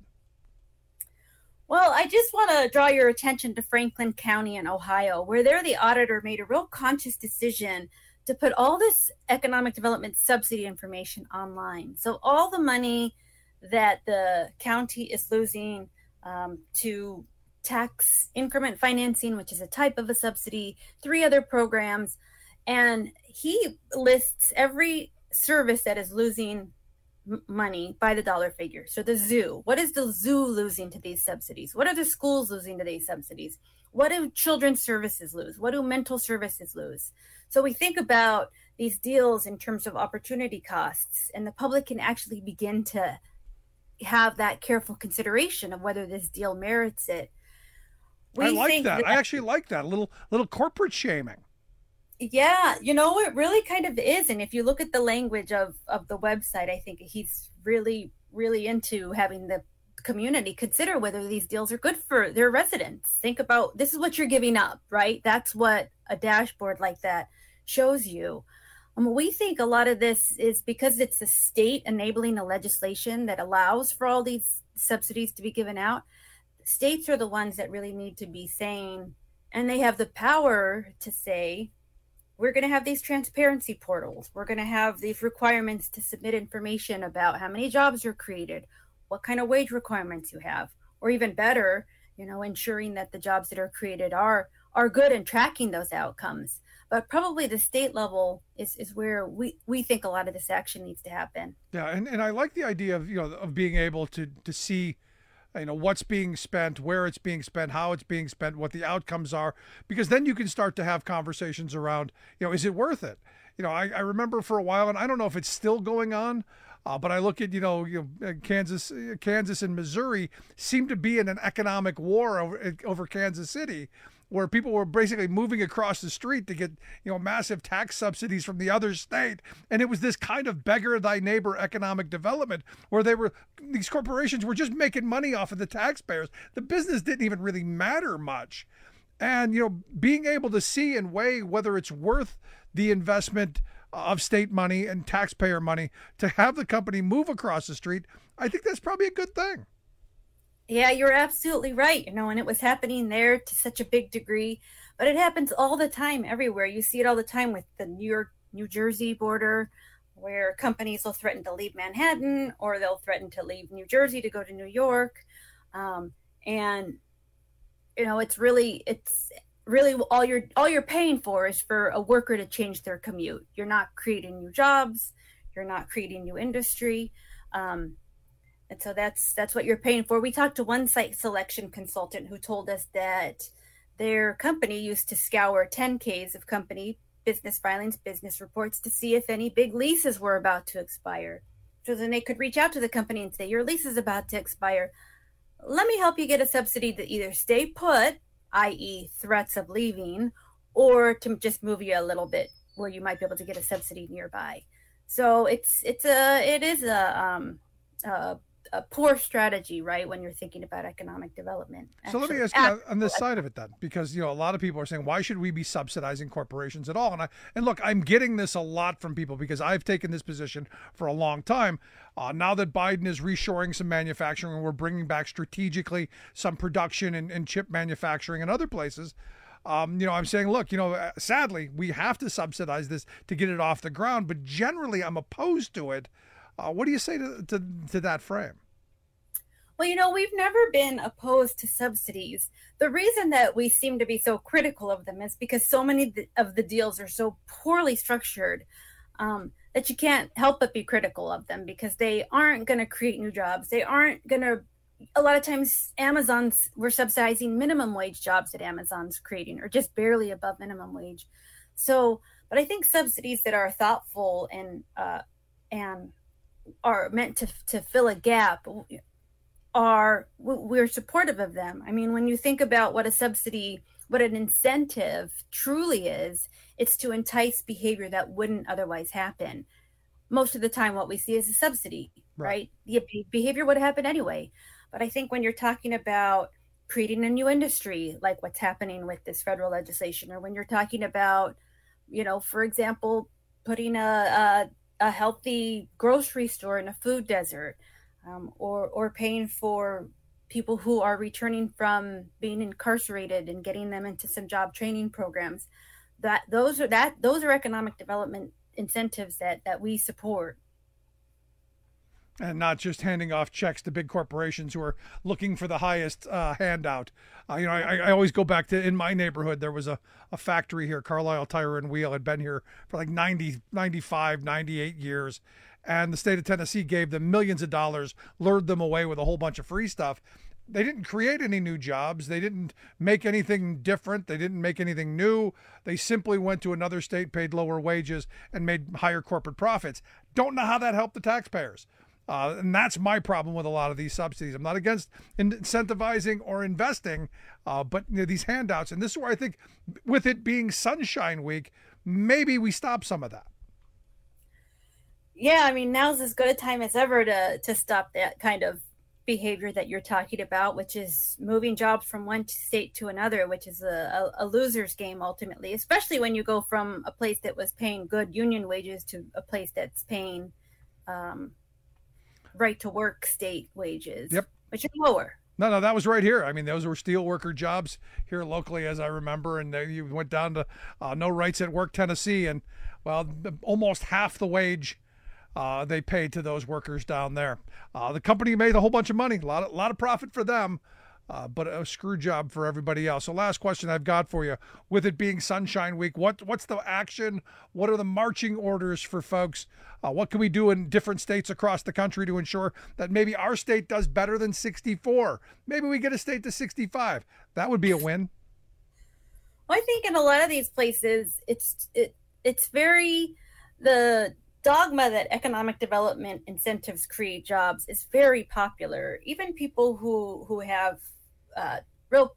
Well, I just want to draw your attention to Franklin County in Ohio, where there the auditor made a real conscious decision to put all this economic development subsidy information online. So all the money that the county is losing um, to tax increment financing, which is a type of a subsidy, three other programs, and he lists every service that is losing money by the dollar figure. So the zoo, what is the zoo losing to these subsidies? What are the schools losing to these subsidies? What do children's services lose? What do mental services lose? So we think about these deals in terms of opportunity costs, and the public can actually begin to have that careful consideration of whether this deal merits it. We I like think that. that. I actually like that. A little little corporate shaming. Yeah, you know, it really kind of is. And if you look at the language of, of the website, I think he's really, really into having the community consider whether these deals are good for their residents. Think about, this is what you're giving up, right? That's what a dashboard like that shows you. Um, we think a lot of this is because it's a state enabling a legislation that allows for all these subsidies to be given out. States are the ones that really need to be saying, and they have the power to say, we're going to have these transparency portals. We're going to have these requirements to submit information about how many jobs are created, what kind of wage requirements you have, or even better, you know, ensuring that the jobs that are created are are good and tracking those outcomes. But probably the state level is, is where we, we think a lot of this action needs to happen. Yeah, and, and I like the idea of, you know, of being able to to see, you know, what's being spent, where it's being spent, how it's being spent, what the outcomes are, because then you can start to have conversations around, you know, is it worth it? You know, I, I remember for a while, and I don't know if it's still going on, uh, but I look at, you know, you know, Kansas, Kansas and Missouri seem to be in an economic war over, over Kansas City, where people were basically moving across the street to get, you know, massive tax subsidies from the other state. And it was this kind of beggar thy neighbor economic development where they were, these corporations were just making money off of the taxpayers. The business didn't even really matter much. And, you know, being able to see and weigh whether it's worth the investment of state money and taxpayer money to have the company move across the street, I think that's probably a good thing. Yeah, you're absolutely right. You know, and it was happening there to such a big degree, but it happens all the time everywhere. You see it all the time with the New York, New Jersey border, where companies will threaten to leave Manhattan or they'll threaten to leave New Jersey to go to New York. Um, and, you know, it's really, it's really all you're, all you're paying for is for a worker to change their commute. You're not creating new jobs. You're not creating new industry. Um, And so that's that's what you're paying for. We talked to one site selection consultant who told us that their company used to scour ten Ks of company business filings, business reports to see if any big leases were about to expire. So then they could reach out to the company and say, your lease is about to expire. Let me help you get a subsidy to either stay put, that is threats of leaving, or to just move you a little bit where you might be able to get a subsidy nearby. So it's it's a it is a um a a poor strategy, right, when you're thinking about economic development. So let me ask you on this side of it then, because, you know, a lot of people are saying, why should we be subsidizing corporations at all? And I and look, I'm getting this a lot from people because I've taken this position for a long time. Uh, now that Biden is reshoring some manufacturing and we're bringing back strategically some production and, and chip manufacturing in other places, Um, you know, I'm saying, look, you know, sadly, we have to subsidize this to get it off the ground. But generally, I'm opposed to it. Uh, what do you say to, to, to that frame? Well, you know, we've never been opposed to subsidies. The reason that we seem to be so critical of them is because so many of the deals are so poorly structured um, that you can't help but be critical of them because they aren't going to create new jobs. They aren't going to, a lot of times Amazon's, we're subsidizing minimum wage jobs that Amazon's creating or just barely above minimum wage. So, but I think subsidies that are thoughtful and, uh, and are meant to, to fill a gap are, we're supportive of them. I mean, when you think about what a subsidy, what an incentive truly is, it's to entice behavior that wouldn't otherwise happen. Most of the time what we see is a subsidy, right? right? The behavior would happen anyway. But I think when you're talking about creating a new industry, like what's happening with this federal legislation, or when you're talking about, you know, for example, putting a, a, a healthy grocery store in a food desert, um, or, or paying for people who are returning from being incarcerated and getting them into some job training programs, that those are that those are economic development incentives that that we support. And not just handing off checks to big corporations who are looking for the highest uh, handout. Uh, you know, I, I always go back to, in my neighborhood, there was a, a factory here, Carlisle Tire and Wheel, had been here for like ninety, ninety-five, ninety-eight years. And the state of Tennessee gave them millions of dollars, lured them away with a whole bunch of free stuff. They didn't create any new jobs. They didn't make anything different. They didn't make anything new. They simply went to another state, paid lower wages, and made higher corporate profits. Don't know how that helped the taxpayers. Uh, and that's my problem with a lot of these subsidies. I'm not against incentivizing or investing, uh, but you know, these handouts, and this is where I think with it being Sunshine Week, maybe we stop some of that. Yeah, I mean, now's as good a time as ever to to stop that kind of behavior that you're talking about, which is moving jobs from one state to another, which is a, a, a loser's game ultimately, especially when you go from a place that was paying good union wages to a place that's paying um, right to work state wages, yep. which are lower. No, no, that was right here. I mean, those were steel worker jobs here locally, as I remember. And they, you went down to uh, No Rights at Work, Tennessee, and, well, almost half the wage uh, they paid to those workers down there. Uh, the company made a whole bunch of money, a lot of, lot of profit for them, uh, but a screw job for everybody else. So last question I've got for you, with it being Sunshine Week, what what's the action? What are the marching orders for folks? Uh, what can we do in different states across the country to ensure that maybe our state does better than sixty-four? Maybe we get a state to sixty-five. That would be a win. Well, I think in a lot of these places, it's it, it's very, the dogma that economic development incentives create jobs is very popular. Even people who who have uh, real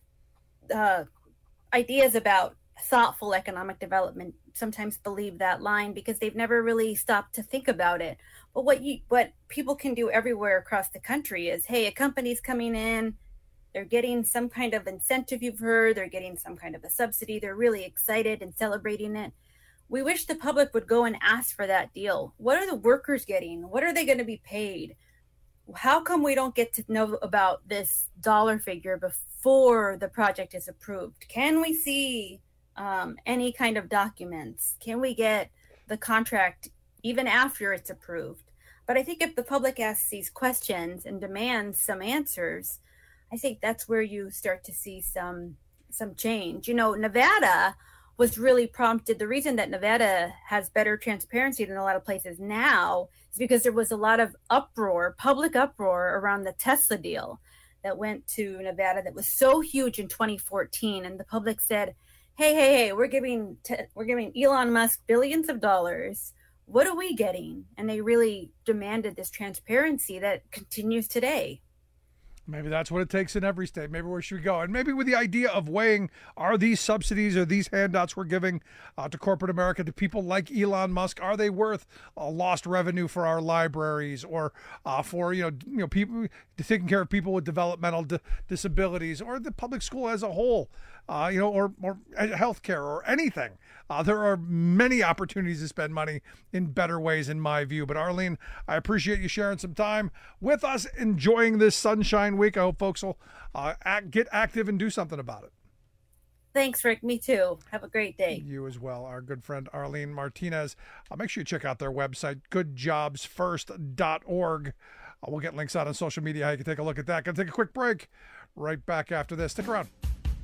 uh, ideas about thoughtful economic development sometimes believe that line because they've never really stopped to think about it. But what you what people can do everywhere across the country is, hey, a company's coming in, they're getting some kind of incentive, you've heard, they're getting some kind of a subsidy, they're really excited and celebrating it. We wish the public would go and ask for that deal. What are the workers getting? What are they going to be paid? How come we don't get to know about this dollar figure before the project is approved? Can we see um, any kind of documents? Can we get the contract even after it's approved? But I think if the public asks these questions and demands some answers, I think that's where you start to see some some change. You know, Nevada was really prompted. The reason that Nevada has better transparency than a lot of places now is because there was a lot of uproar, public uproar around the Tesla deal that went to Nevada that was so huge in twenty fourteen. And the public said, hey, hey, hey, we're giving, te- we're giving Elon Musk billions of dollars. What are we getting? And they really demanded this transparency that continues today. Maybe that's what it takes in every state. Maybe where should we go? And maybe with the idea of weighing, are these subsidies or these handouts we're giving uh, to corporate America, to people like Elon Musk, are they worth uh, lost revenue for our libraries or uh, for, you know, you know, people taking care of people with developmental di- disabilities or the public school as a whole, uh, you know, or, or healthcare or anything? Uh, there are many opportunities to spend money in better ways, in my view. But Arlene, I appreciate you sharing some time with us, enjoying this Sunshine Week. I hope folks will uh, act, get active and do something about it. Thanks, Rick. Me too. Have a great day. You as well. Our good friend Arlene Martinez. Uh, make sure you check out their website, good jobs first dot org. Uh, we'll get links out on social media how you can take a look at that. Gonna take a quick break. Right back after this. Stick around.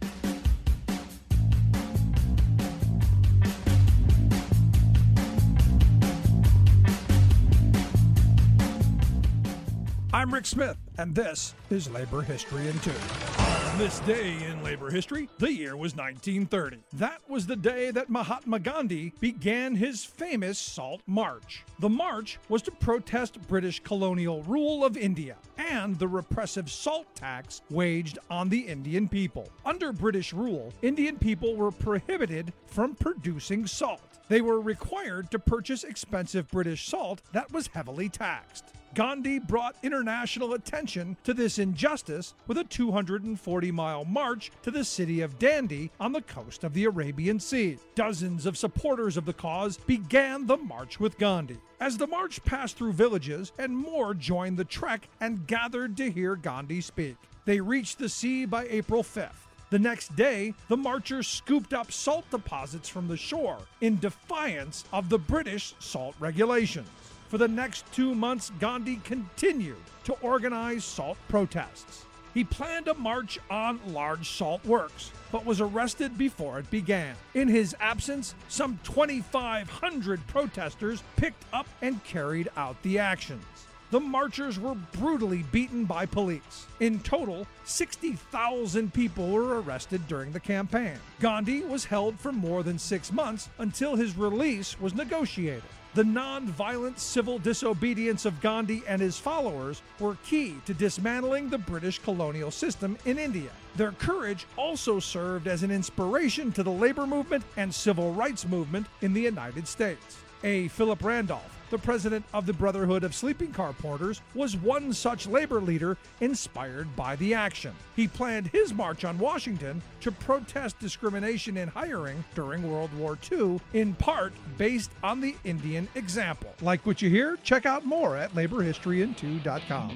I'm Rick Smith, and this is Labor History in Two. On this day in labor history, the year was nineteen thirty. That was the day that Mahatma Gandhi began his famous Salt March. The march was to protest British colonial rule of India and the repressive salt tax waged on the Indian people. Under British rule, Indian people were prohibited from producing salt. They were required to purchase expensive British salt that was heavily taxed. Gandhi brought international attention to this injustice with a two hundred forty mile march to the city of Dandi on the coast of the Arabian Sea. Dozens of supporters of the cause began the march with Gandhi. As the march passed through villages, and more joined the trek and gathered to hear Gandhi speak. They reached the sea by April fifth. The next day, the marchers scooped up salt deposits from the shore in defiance of the British salt regulations. For the next two months, Gandhi continued to organize salt protests. He planned a march on large salt works, but was arrested before it began. In his absence, some twenty-five hundred protesters picked up and carried out the actions. The marchers were brutally beaten by police. In total, sixty thousand people were arrested during the campaign. Gandhi was held for more than six months until his release was negotiated. The non-violent civil disobedience of Gandhi and his followers were key to dismantling the British colonial system in India. Their courage also served as an inspiration to the labor movement and civil rights movement in the United States. A. Philip Randolph, the president of the Brotherhood of Sleeping Car Porters, was one such labor leader inspired by the action. He planned his march on Washington to protest discrimination in hiring during World War Two, in part based on the Indian example. Like what you hear? Check out more at labor history in two dot com.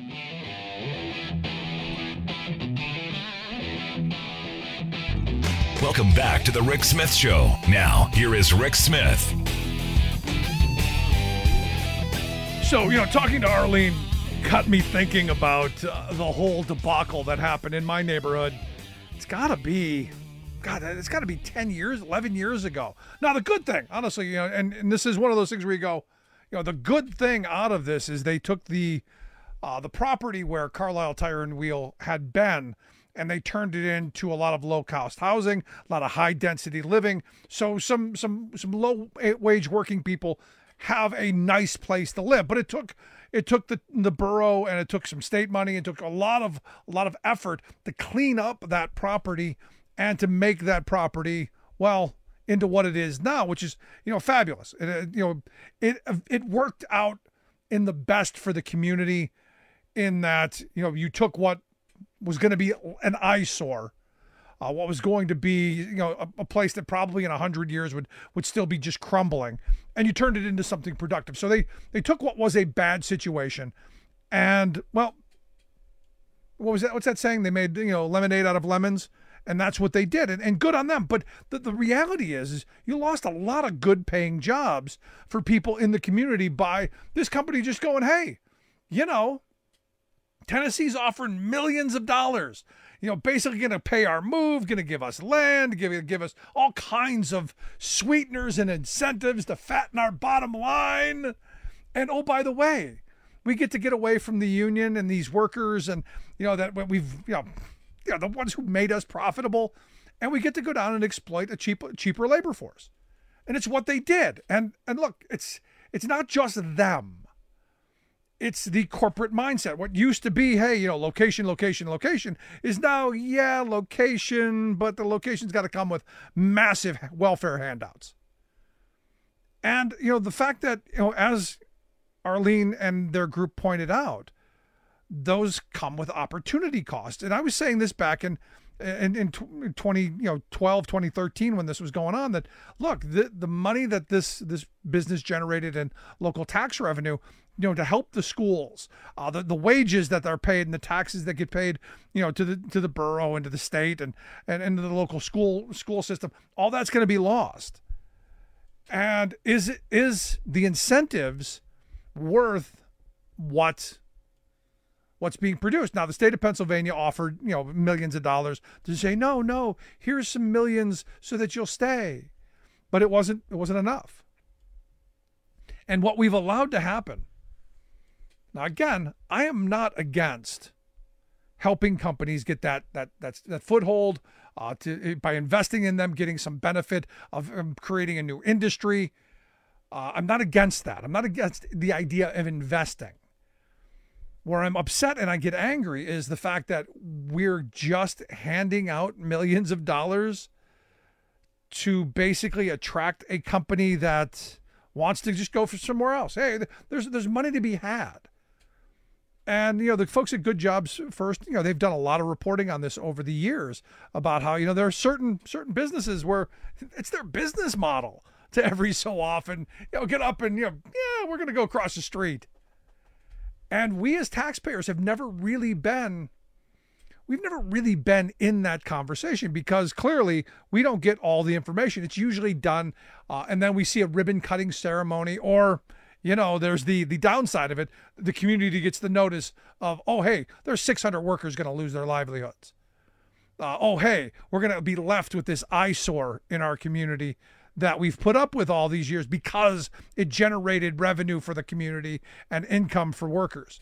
Welcome back to the Rick Smith Show. Now, here is Rick Smith. So, you know, talking to Arlene got me thinking about uh, the whole debacle that happened in my neighborhood. It's got to be, God, it's got to be ten years, eleven years ago. Now, the good thing, honestly, you know, and, and this is one of those things where you go, you know, the good thing out of this is they took the uh, the property where Carlisle Tire and Wheel had been, and they turned it into a lot of low-cost housing, a lot of high-density living. So some some some low-wage working people have a nice place to live. But it took it took the the borough, and it took some state money. It took a lot of a lot of effort to clean up that property and to make that property, well, into what it is now, which is, you know, fabulous. It, you know, it it worked out in the best for the community, in that, you know, you took what was going to be an eyesore, uh, what was going to be, you know, a, a place that probably in a hundred years would would still be just crumbling, and you turned it into something productive. So they they took what was a bad situation, and, well, what was that? What's that saying? They made, you know, lemonade out of lemons, and that's what they did, and, and good on them. But the, the reality is, is you lost a lot of good paying jobs for people in the community by this company just going, hey, you know, Tennessee's offering millions of dollars, you know, basically going to pay our move, going to give us land, give, give us all kinds of sweeteners and incentives to fatten our bottom line. And, oh, by the way, we get to get away from the union and these workers, and, you know, that we've, you know, you know, the ones who made us profitable, and we get to go down and exploit a cheap, cheaper labor force. And it's what they did. And, and look, it's, it's not just them. it's the corporate mindset. What used to be, hey, you know, location, location, location, is now, yeah, location, but the location's got to come with massive welfare handouts. And, you know, the fact that, you know, as Arlene and their group pointed out, those come with opportunity costs. And I was saying this back in in, in twenty, you know, twelve, twenty thirteen, when this was going on, that look, the the money that this this business generated in local tax revenue, you know, to help the schools, uh, the, the wages that they're paid and the taxes that get paid, you know, to the to the borough and to the state and and, and to the local school school system, all that's going to be lost. And is it is the incentives worth what what's being produced? Now, the state of Pennsylvania offered, you know, millions of dollars to say, no, no, here's some millions so that you'll stay. But it wasn't it wasn't enough. And what we've allowed to happen. Now, again, I am not against helping companies get that that that, that foothold uh, to by investing in them, getting some benefit of um, creating a new industry. Uh, I'm not against that. I'm not against the idea of investing. Where I'm upset and I get angry is the fact that we're just handing out millions of dollars to basically attract a company that wants to just go for somewhere else. Hey, there's there's money to be had. And, you know, the folks at Good Jobs First, you know, they've done a lot of reporting on this over the years about how, you know, there are certain certain businesses where it's their business model to every so often, you know, get up and, you know, yeah, we're going to go across the street. And we as taxpayers have never really been, we've never really been in that conversation because clearly we don't get all the information. It's usually done, uh, and then we see a ribbon cutting ceremony, or, you know, there's the the downside of it. The community gets the notice of, oh, hey, there's six hundred workers going to lose their livelihoods. Uh, oh, hey, we're going to be left with this eyesore in our community that we've put up with all these years because it generated revenue for the community and income for workers.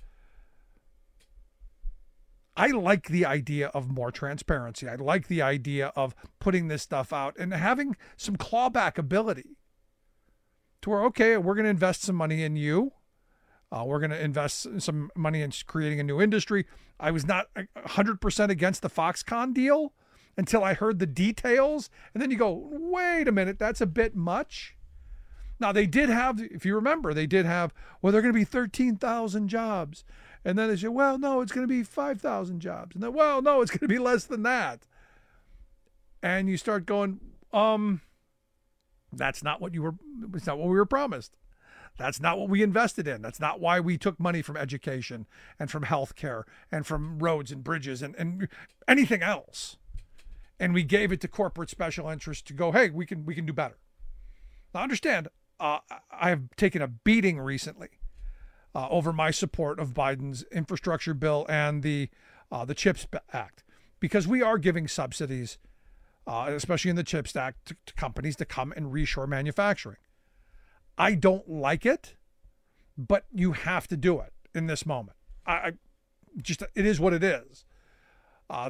I like the idea of more transparency. I like the idea of putting this stuff out and having some clawback ability to where, okay, we're going to invest some money in you. Uh, we're going to invest some money in creating a new industry. I was not one hundred percent against the Foxconn deal until I heard the details. And then you go, wait a minute, that's a bit much. Now, they did have, if you remember, they did have, well, they're going to be thirteen thousand jobs. And then they say, well, no, it's going to be five thousand jobs. And then, well, no, it's going to be less than that. And you start going, um, that's not what you were, it's not what we were promised. That's not what we invested in. That's not why we took money from education and from healthcare and from roads and bridges and, and anything else. And we gave it to corporate special interests to go, hey, we can we can do better. Now, understand, uh, I have taken a beating recently uh, over my support of Biden's infrastructure bill and the uh, the CHIPS Act, because we are giving subsidies, uh, especially in the CHIPS Act, to, to companies to come and reshore manufacturing. I don't like it, but you have to do it in this moment. I, I just it is what it is. Uh,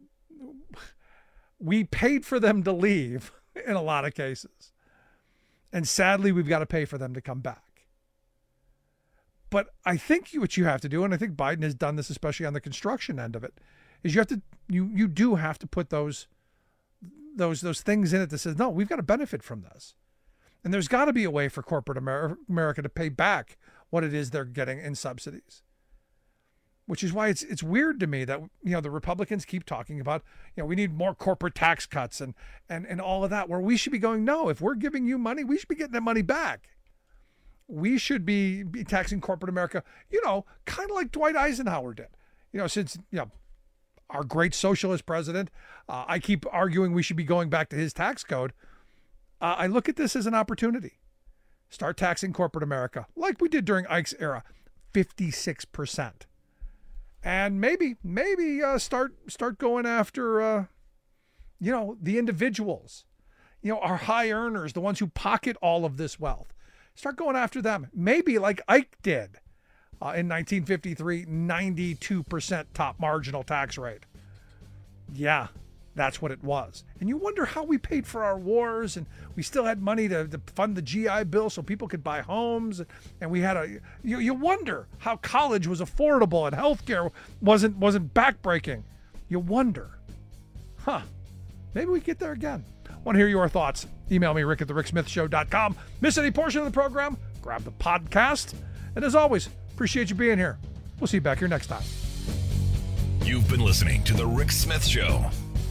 We paid for them to leave in a lot of cases. And sadly, we've got to pay for them to come back. But I think what you have to do, and I think Biden has done this, especially on the construction end of it, is you have to, you you do have to put those, those, those things in it that says, no, we've got to benefit from this. And there's got to be a way for corporate Amer- America to pay back what it is they're getting in subsidies. Which is why it's it's weird to me that, you know, the Republicans keep talking about, you know, we need more corporate tax cuts and and and all of that, where we should be going, no, if we're giving you money, we should be getting that money back. We should be, be taxing corporate America, you know, kind of like Dwight Eisenhower did. You know, since, you know, our great socialist president, uh, I keep arguing we should be going back to his tax code. Uh, I look at this as an opportunity. Start taxing corporate America like we did during Ike's era, fifty-six percent. And maybe, maybe uh, start start going after, uh, you know, the individuals, you know, our high earners, the ones who pocket all of this wealth. Start going after them. Maybe like Ike did uh, in nineteen fifty-three, ninety-two percent top marginal tax rate. Yeah, That's what it was. And you wonder how we paid for our wars, and we still had money to, to fund the G I Bill so people could buy homes. And we had a, you, you wonder how college was affordable and healthcare wasn't, wasn't backbreaking. You wonder, huh, maybe we get there again. Want to hear your thoughts? Email me, rick at the rick smith show dot com. Miss any portion of the program? Grab the podcast. And as always, appreciate you being here. We'll see you back here next time. You've been listening to The Rick Smith Show.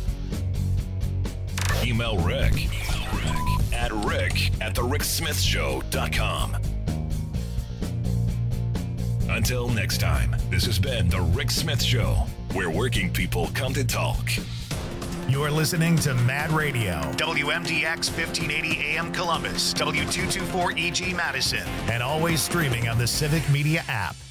Email Rick, Email Rick at rick at the rick smith show dot com. Until next time, this has been The Rick Smith Show, where working people come to talk. You're listening to Mad Radio, W M D X fifteen eighty A M Columbus, W two twenty-four E G Madison, and always streaming on the Civic Media app.